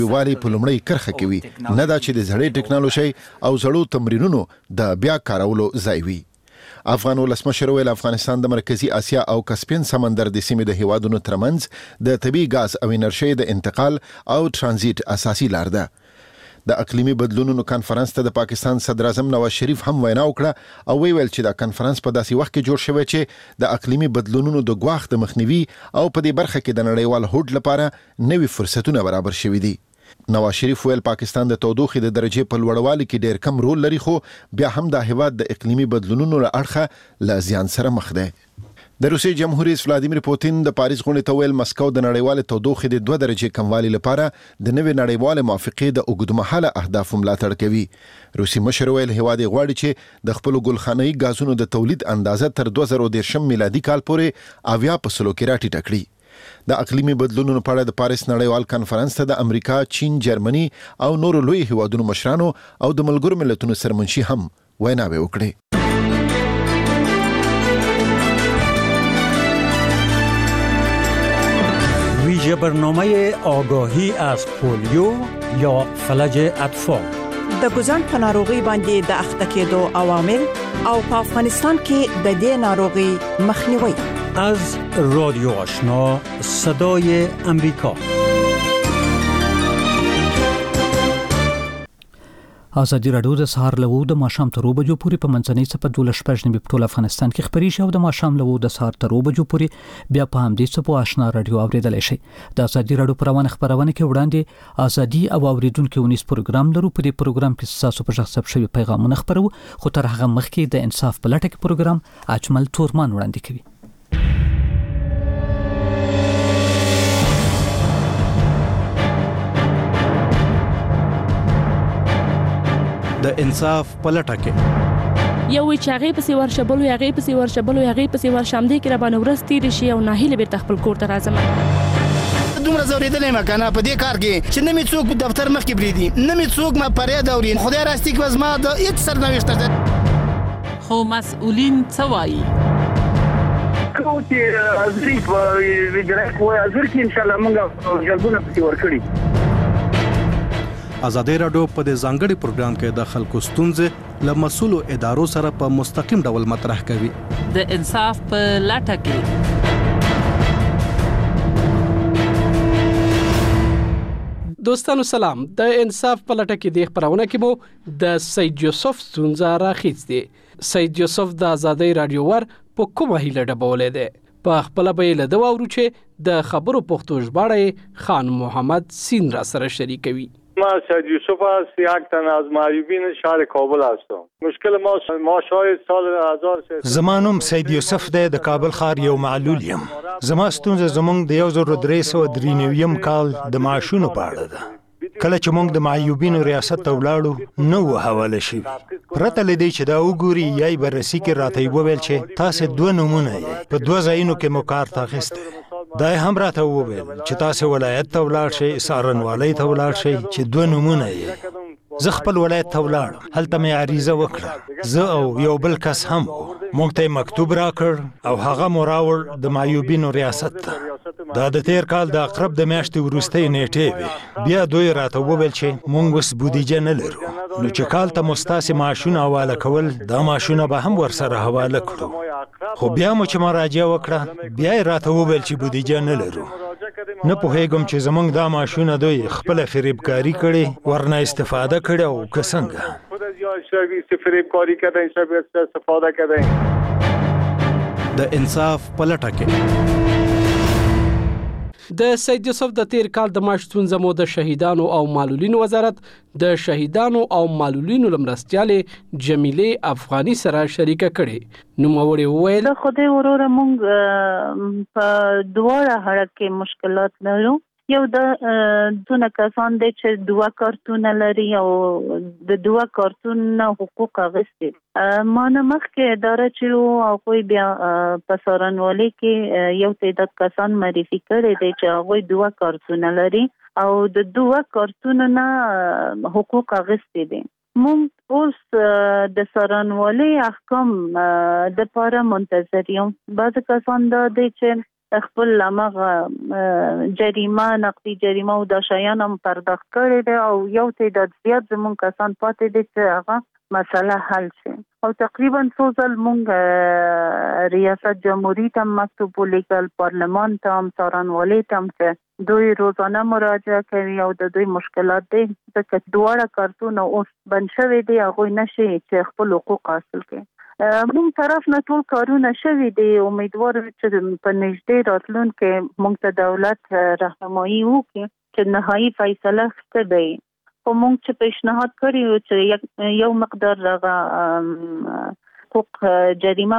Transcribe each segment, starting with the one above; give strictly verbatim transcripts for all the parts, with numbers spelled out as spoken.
والی په لومړی کرخه کې وي، نه دا چې د زړې ټکنالوژي او زړو تمرینونو د بیا کارولو ځای وي. افغان ولسمشر ویل افغانستان د مرکزی اسیا او کسپین سمندر د سیمې د هیوادونو ترمنځ د طبي غاز او انرژي د انتقال او ترانزیت اساسي لار ده. د اقلیمي بدلونونو کانفرنس ته د پاکستان صدر اعظم نواز شریف هم وینا وکړه او ویل چې دا کانفرنس په داسې وخت کې جوړ شوی چې د اقلیمي بدلونونو د ګواښ د مخنیوي او په دې برخه کې د نړیوال هوډ لپاره نوي فرصتونه برابر شوي دي. نواز شریف ویل پاکستان د تودوخې د درجې په لوړوالي کې ډېر کم رول لري، خو بیا هم د هیواد د اقلیمي بدلونونو له اړخه له زیان سره مخ دی. د روسي جمهور رئیس ولادیمیر پوتین د پاریس غونډې ته ویل مسکو د نړیوال تودوخې د دوه درجې کموالي لپاره د نوې نړیوال موافقې د اوږدمهاله اهدافو ملاتړ کوي. روسي مشر ویل هیواد غواړي چې د خپل ګلخانه‌ای غازونو د تولید اندازه تر دوه زره دېرشم میلادي کال پورې اویا په سلو کې راټیټه کړي. د اقلیمي بدلونونو په اړه د پاریس نړیوال کانفرنس ته د امریکا، چین، جرمني او نورو لوی هیوادونو مشرانو او د ملګرو ملتونو سرمنشي هم ویناوې وکړې. ویژه برنامه آگاهی از پولیو یا فلج اطفال د ګوزن په ناروغي باندې د اخته کېدو عوامل او په افغانستان کې د دې ناروغي مخنیوي. از رادیو آشنا صدای امریکا. ازادي راډیو د سهار له وو د ماښام تر بجو پورې په منځنۍ صفه دولس شپږ نیمې په ټول افغانستان کې خبري شو. د ماښام له وو د سهار تر بجو پورې بیا په همدې صفه آشنا راډیو اوریدلای شي. د ازادي راډیو پروانه خبرونه کې وړاندې ازادي او اوریدونکو ونیس پروګرام لرو. په دې پروګرام کې تاسو په شخص شوی پیغامونه خبرو، خو تر هغه مخکې د انصاف په لټه کې پروګرام اجمل تورمان وړاندې کوي. د انصاف په لټه کې یو چې هغه پسې ورشبلو هغه پسې ورشبلو هغه پسې ورشم دي کې را باندې ورستي دي شي او ناهیله بیرته خپل کور ته راځم. دومره زوریدلې مکنه په دې کار کې چې نه می څوک دفتر مخ کې بریدي، نه می څوک ما پرې دورین خدای راستي کې وزما د هیڅ سرنوشت ده. خو مسؤلین څه وایي؟ کوم چې ازري په ویډرا کوی ازر کې ان شاء الله موږ جلبونه پکې ورکړي. ازادي راډیو په دې ځانګړي پروګرام کې د خلکو ستونزې له مسؤلو ادارو سره په مستقیم ډول مطرح کوي. د انصاف په لټه کې. دوستانو سلام. د انصاف په لټه کې د خبرونه کې مو د سید یوسف ستونزه راخیستې. سید یوسف د ازادي راډیو ور په کومه هیله ډبولې ده. په خپل بیل د واورو چې د خبرو پښتو ژباړه خان محمد سین را سره شریکوي. ما سید یوسف سیاکتن از معیوبین شهر کابل هستم. مشکل ما ما شاید سال هزار زمانم سید یوسف د کابل ښار یو معلول یم. زما ستونزه زمونږ د یو زر درې سوه درې نویم کال د معاشونو په اړه ده. کله چې موږ د معیوبینو ریاست ته ولاړو نو حواله شي پرته لدی چې دا وګوري یای بررسي کې راته وویل چې تاسو دوه نمونه یې په دوه ځایونو کې مو کار تاخسته. دا هم راته وویل چې تاسو ولایت ته ولاړ شئ، سارنوالۍ ته ولاړ شئ چې دوه نمونه یې. زه خپل ولایت ته ولاړم، هلته مې عریضه وکړه، زه او یو بل کس هم موږ ته مکتوب راکړ او هغه مو راوړ د معیوبینو ریاست ته. دا د تیر کال د اقرب د میاشتې وروستۍ نیټې وې. بیا دوی راته وویل چې موږ اوس بودیجه نه لرو، نو چې کال ته مو ستاسې معاشونه حواله کول دا معاشونه به هم ورسره حواله کړو. خو بیا مو چې مراجعه وکړه بیا یې راته وویل چې بودیجه نه لرو. نه پوهېږم چې زمونږ دا معاشونه دوی خپله فریبکاري کړې، ورنه استفاده کړې او که څنګه. د انصاف په لټه کې. د سید یوسف د تیر کال د معاش ستونزه مو د شهیدانو او معلولینو وزارت د شهیدانو او معلولینو لمرستیالې جمیلې افغاني سره شریکه کړي. نوموړي وویل خدای وروره مونږ په دواړه حالت کې مشکلات لرو. یو د دونه کسان دی چې دوه کارتونه لري او د دوه کارتون حقوق اخیستي. ما نه مخکې اداره چې هغوی بیا په څارنوالۍ کې یو تعداد کسان معرفي کړي دي چې هغوی دوه کارتونه لري او د دوه کارتونو نه حقوق اخیستي دي. مونږ اوس د څارنوالۍ احکام د پاره منتظر یو. بعض کسان دا دی چې خپل لمغه جریمه نقدي جریمه او د شایان هم پرداخت کړی دی او یو تعداد زیات زموږ کسان پاتې دي چې هغه مسله حل شي او تقریبا څو ځل موږ ریاست جمهوریت هم مکتوب ولیکل، پارلمان ته هم، څارنوالۍ ته هم چې دوی روزانه مراجعه کوي او د دوی مشکلات دي ځکه دواړه کارتونه اوس بند شوي دي، هغوی نشي چې خپل حقوق حاصل کړي. موږ طرف نه ټول کارونه شوي دي، امیدوار چې په نږدې راتلونکي موږ ته دولت راهنمایي وکړي چې نهایي فیصله څه دی. خو موږ چې پیشنهاد کړی و چې یو مقدار هغه حقوق جریمه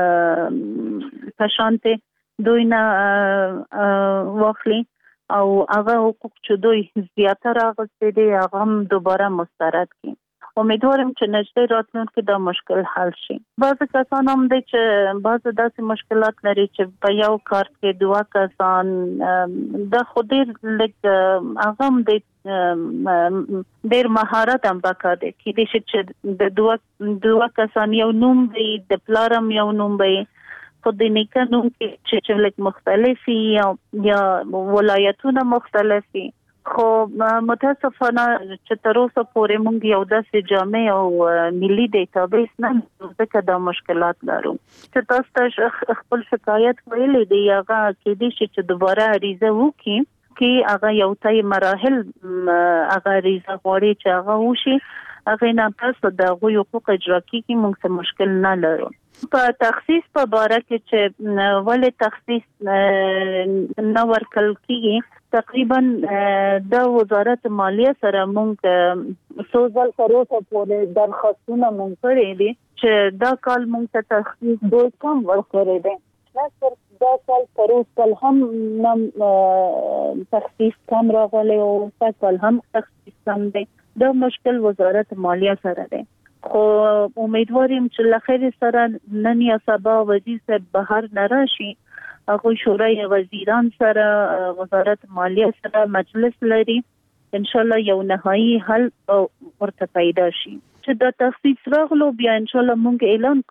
په شانته دوی نه واخلي او هغه حقوق چې دوی زیاتره اخیستي دي هغه هم دوباره مسترد کړي. امیدوارم چې نږدې راتلونکي دا مشکل حل شي. بعض کسان هم دي چې بعض داسې مشکلات لري چې په یو کارت کې دوه کسان د خو ډېر لږ هغه هم دی ډېر مهارت هم پکار دی کېدای شي چې د دوه دوه کسان یو نوم وي، د پلار هم یو نوم وي، خو د نیکه نوم کې چې لږ مختلف وي یا ولایتونه مختلف وي. خو متاسفانه چې تر اوسه پورې موږ یو داسې جامع او ملي ډیټابیس نه لرو ځکه دا مشکلات لرو. چې تاسو ته خپل شکایت ویلی دی هغه کېدای شي چې دوباره عریضه وکړي کې هغه یو ځای مراحل هغه عریضه غواړي چې هغه وشي، هغه نه پس د هغوی حقوق اجرا کېږي، موږ څه مشکل نه لرو. په تخصیص په باره کې چې ولې تخصیص نه ورکول کېږي، تقریبا د وزارت مالیه سره موږ څو ځل تر اوسه پورې درخواستونه موږ کړي دي چې دا کال موږ ته تخصیص ډېر کم ورکړی دی. نه دا کال تر اوسه هم نم تخصیص کم راغلی او دا کال هم تخصیص کم دی. دا مشکل وزارت مالیه سره دی. خو امیدواریم چې لخیر سره نن یا سبا وزیر صاحب بهر نراشي، هغه شورای وزیران سره وزارت مالیه سره مجلس لري، ان شاء الله یو نهایی حل ورته پیدا شي. چې دا تخصیص راغلو بیا ان شاء الله مونږ اعلان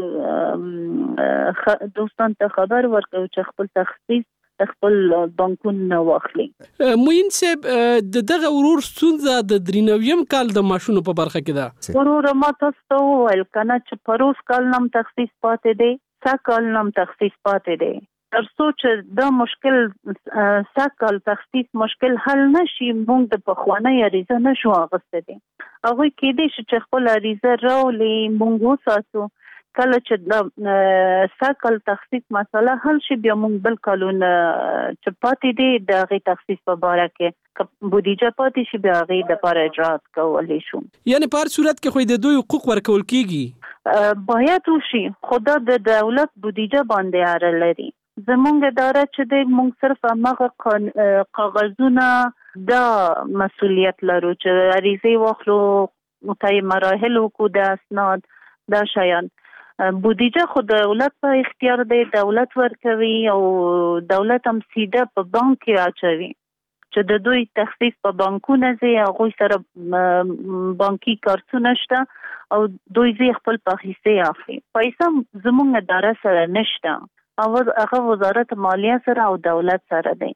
کوو، دوستان ته خبر ورکوو چې خپل تخصیص خپل بانکونه نه واخلي. موین صاحب د دغه ورور ستونزه د درینویم کال د ماشونو په برخه کې ده. ورور ما تاسو ته وویل کنه چې پروس کال نم تخصیص پاتې دی، سا کال نم تخصیص پاتې دی. تر څو چې دا مشکل سا کال تخصیص مشکل حل نشي موږ د پخوانۍ عریضه نشو اخیستی دي. هغوی کېدای شي چې خپل عریضه راولي موږ وساتو، کله چې د سا کال تخصیص مسله حل شي بیا موږ بل کالونه چې پاتې دي د هغې تخصیص په باره کې بودیجه پاتې شي بیا هغې دپاره اجرات کولی شو. یعنې په هر صورت کې خو د دوی حقوق ورکول کېږي باید وشي، خو دا د دولت بودیجه باندې اړه لري. زمونږ اداره چې دی موږ صرف هماغه کاغذونه دا مسؤلیت لرو چې عریضې واخلو، طی مراحل وکړو، د اسناد دا شیان. بودیجه خو دولت په اختیار دی، دولت ورکوي او دولت هم سیده په بانک کې اچوي چې د دوی تخصیص په بانکونه ځي، هغوی سره بانکي کارتونه شته او دوی ځي خپل په حصې اخلي. پیسه زمونږ اداره سره نشته، هغه وزارت مالیه سره او دولت سره دی.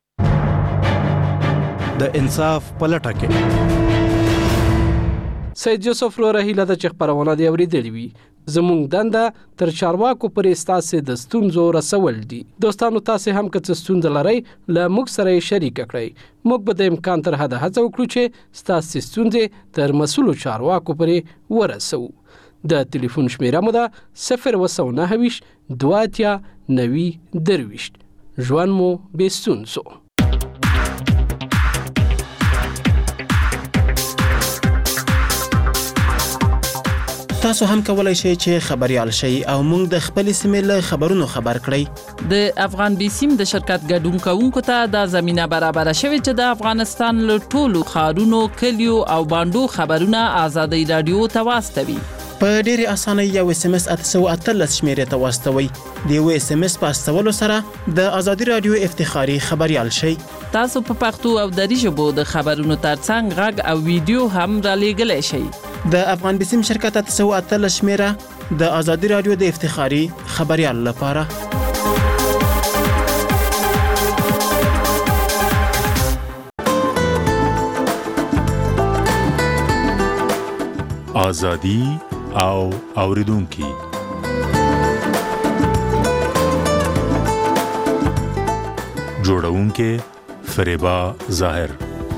د انصاف پلټه کې سید یوسف رو رحیله د چې خبرونه دی اوریدلې وي. زموږ دنده تر چارواکو پرې ستاسو د ستونزو رسول دي. دوستانو تاسو هم که څه ستونزه لرئ له موږ سره شریک کړئ. موږ به د امکان تر حده هڅه وکړو چې ستاسو ستونزې تر مسؤلو چارواکو پرې ورسو. د ټلیفون شمیره مو ده صفر و نهه ویشت دوه اتیا نوي درویشت. ژوند مو بې ستونزو. تاسو هم کولای شئ چې خبريال شئ او موږ د خپل سیمې له خبرونو خبر کړئ. د افغان بیسیم د شرکت ګډون کوونکو ته د زمينه برابر شوی چې د افغانستان له ټولو ښارونو، کلیو او باندو خبرونه آزادۍ رادیو ته واستوي. په ډېرې اسانۍ یو اس ام اس اته سوه اتلس شمیرې ته واستوئ. د یو اس ام اس په استولو سره د آزادۍ رادیو افتخاري خبريال شئ. تاسو په پښتو او دری ژبو د خبرونو ترڅنګ غږ او ویډیو هم را لېږلی شئ. د افغان بیسیم شرکت اته سوه اتلس شمیره د آزادۍ رادیو د افتخاري خبريال لپاره. ازادي او اوریدونکو. جوړونکو فریبا ظاهر.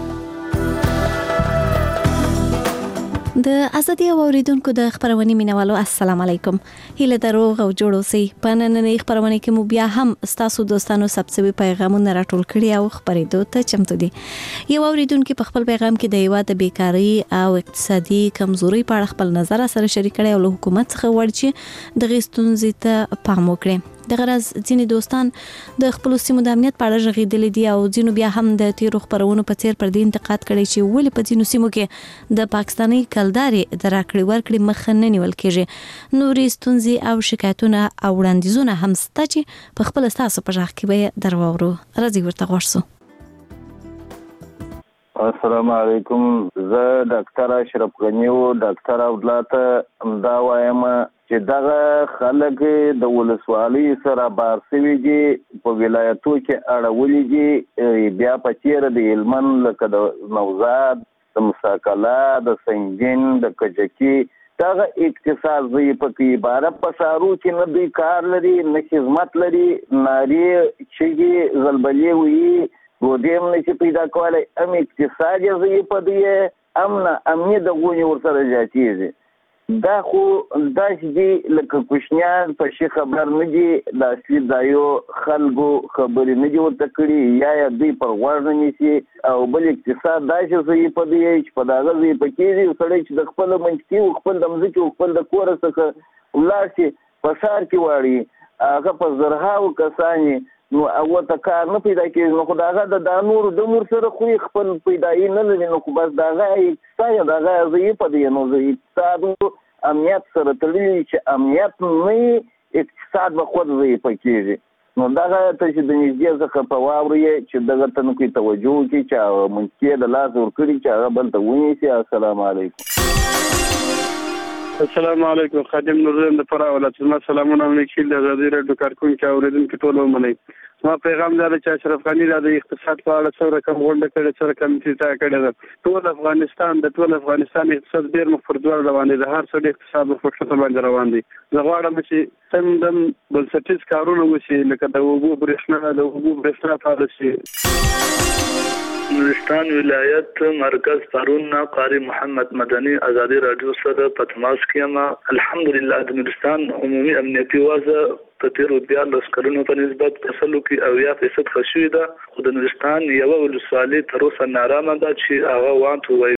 د ازادي او اوریدونکو د خبرونې مینوالو السلام علیکم. هیله دروغ او جوړ اوسئ. په نننۍ خبرونه کې مو بیا هم ستاسو دوستانو سبسوي پیغامونه راټول کړي او خبرېدو ته چمتو دي. یو اوریدونکو په خپل پیغام کې د هیواد د بیکاری او اقتصادي کمزوري په اړه خپل نظر سره شریک کړي او له حکومت څخه وړ چې د غستونزې ته پام وکړي. د غرض ځینې دوستان د خپل سیمو د امنیت په اړه ژغېدلې دي او ځینو بیا هم د تیرو خبرونو په څیر پر دې انتقاد کړي چې ولې په ځینو سیمو کې د پاکستاني کلدارې د راکړې ورکړې مخه نه نیول کېږي. نورې ستونزې او شکایتونه او وړاندیزونه هم شته چې په خپل ستاسو په غږ کې به درواورو. راځي ورته غوښ سو. السلام علیکم. زه ډاکټر اشرف غنی او ډاکټر عبدالله دا وایم چې دغه خلک د ولسوالۍ سره بار سوي دي په ولایتو کې اړولي دي بیا په تیر د هلمند لکه د نوزاد د مساکلا د سنگین د کجکي دغه اقتصاد ضعیفه کې عبارت په ښارو کې نه دوی کار لري نه خدمت لري ناري چیږي زلبلې وي ګودیم نشي پیدا کولی هم اقتصاد یې ضعیفه دی هم نه امنیت د غونې ورسره زیاتېږي. دا خو داسې دي لکه کوچنیان په شي خبر نه دي د اصلي ځایو خلکو خبرې نه دي ورته کړي یا یې دوی پر غوږ نه نیسي او بل اقتصاد داسې ضعیفه دی چې په دغه ضعیفه کېږي سړی چې د خپله منطقي او خپل د مځکې او خپل د کوره څخه ولاړ شي په ښار کې واړي هغه په زرهاو کسان نو هغه ته کار نه پیدا کېږي نو خو د هغه د نورو د نور سره خو خپل پیدایي نه لري نو خو بس د هغه اقتصاد د هغه ضعیفه دی نو اقتصاد امنیت سره تړلي چې امنیت نه اقتصاد به خود ضعیفه کېږي نو دغه ته چې د نږدې څخه په واوري چې دغه ته نو کې توجه وکړي چې منطقې د لاس ورکړي چې هغه بل ته ونیسي. السلام علیکم. السلام علیکم. خادم نورزم د فرا ولایت زما سلامونه وکیل د ازادي راډیو کارکونکو اوریدونکو ټول ومنئ. ما پیغام دا چې اشرف غنی د اقتصاد په اړه څو رقم غونډه کړې څو رقم تیتا کړې ده. ټول افغانستان د ټول افغانستان اقتصاد ډیر مخ پر دوړ روان دي. د هر څه د اقتصاد په خطر باندې روان دي. زه غواړم چې څنګه بنسټیز کارونه وشي لکه د اوبو برېښنا د اوبو برېښنا پالیسي. نورستان ولایت مرکز پرون قاری محمد مدني ازادي رادیو سره په تماس کې ما الحمدلله د نورستان عمومي امنیتي وضع په تیر بیا د سکرونو په نسبت په سلو کې او یا فیصد خشوي ده. خو د نورستان یو ولسوالۍ تر اوسه نارامه ده چې هغه وانت وایي